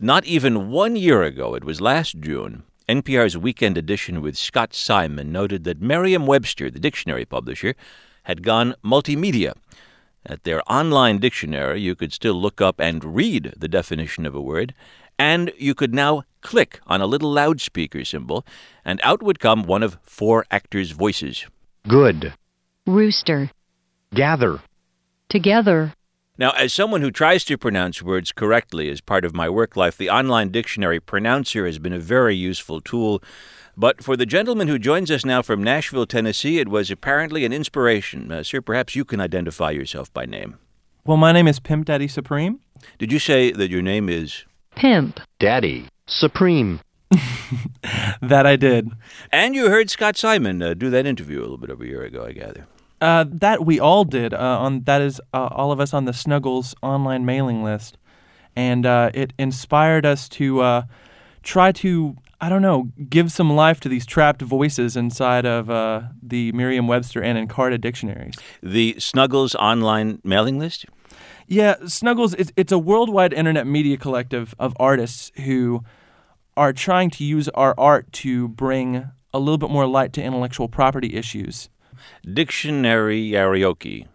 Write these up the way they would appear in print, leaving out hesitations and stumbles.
Not even 1 year ago, it was last June, NPR's Weekend Edition with Scott Simon noted that Merriam-Webster, the dictionary publisher, had gone multimedia. At their online dictionary, you could still look up and read the definition of a word, and you could now click on a little loudspeaker symbol, and out would come one of 4 actors' voices. Good. Rooster. Gather. Together. Now, as someone who tries to pronounce words correctly as part of my work life, the online dictionary Pronouncer has been a very useful tool. But for the gentleman who joins us now from Nashville, Tennessee, it was apparently an inspiration. Sir, perhaps you can identify yourself by name. Well, my name is Pimp Daddy Supreme. Did you say that your name is? Pimp. Daddy. Supreme. That I did. And you heard Scott Simon do that interview a little bit over a year ago, I gather. That we all did. That is all of us on the Snuggles online mailing list. And it inspired us to try to, give some life to these trapped voices inside of the Merriam-Webster and Encarta dictionaries. The Snuggles online mailing list? Yeah, Snuggles, it's a worldwide internet media collective of artists who are trying to use our art to bring a little bit more light to intellectual property issues. Dictionaryoki.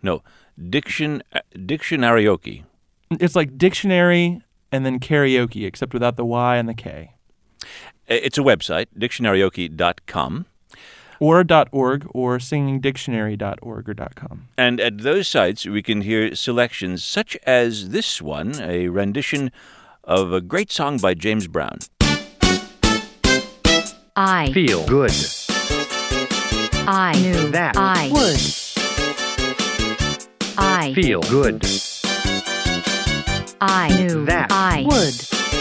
It's like dictionary and then karaoke, except without the Y and the K. It's a website, dictionaryoki.com. Or .org, or singingdictionary.org or .com. And at those sites, we can hear selections such as this one, a rendition of a great song by James Brown. I feel good. I knew that I would. I feel good. I knew that I would.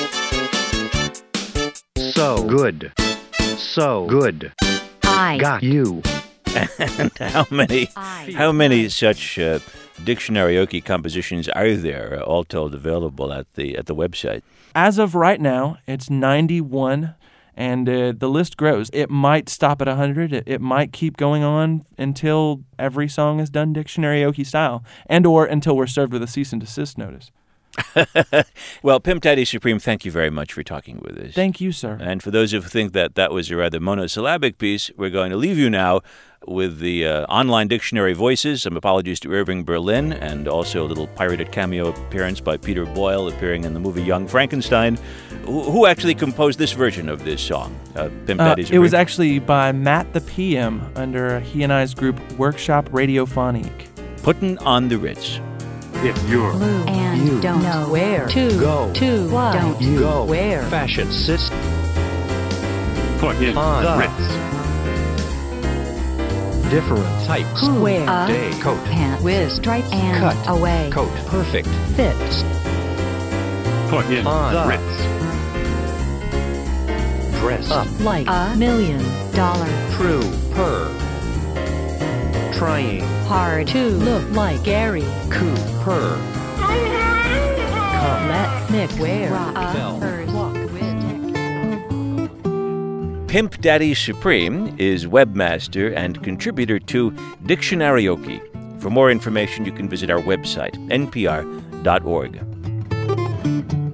So good. So good. I got you. And how many such dictionaryoki compositions are there, all told, available at the website? As of right now, it's 91. And the list grows. It might stop at 100. It might keep going on until every song is done dictionaryoki style, and or until we're served with a cease and desist notice. Well, Pimp Daddy Supreme, thank you very much for talking with us. Thank you, sir. And for those who think that was a rather monosyllabic piece, we're going to leave you now with the online dictionary voices. Some apologies to Irving Berlin, and also a little pirated cameo appearance by Peter Boyle appearing in the movie Young Frankenstein. Who actually composed this version of this song, Pimp Daddy Supreme? It was actually by Matt the PM under he and I's group Workshop Radiophonique. Puttin' on the Ritz. If you're blue and you don't know where to go, to what don't you go wear. Fashion system. Put on the Ritz. Different types. Who wear a day coat, pant with stripes and cut away coat, perfect fits. Put on the Ritz. Dress up like $1 million. True per. Trying Hard to look like Gary Cooper. Let Mick wear Bell. walk with Pimp Daddy Supreme is webmaster and contributor to Dictionaryoki. For more information, you can visit our website, npr.org.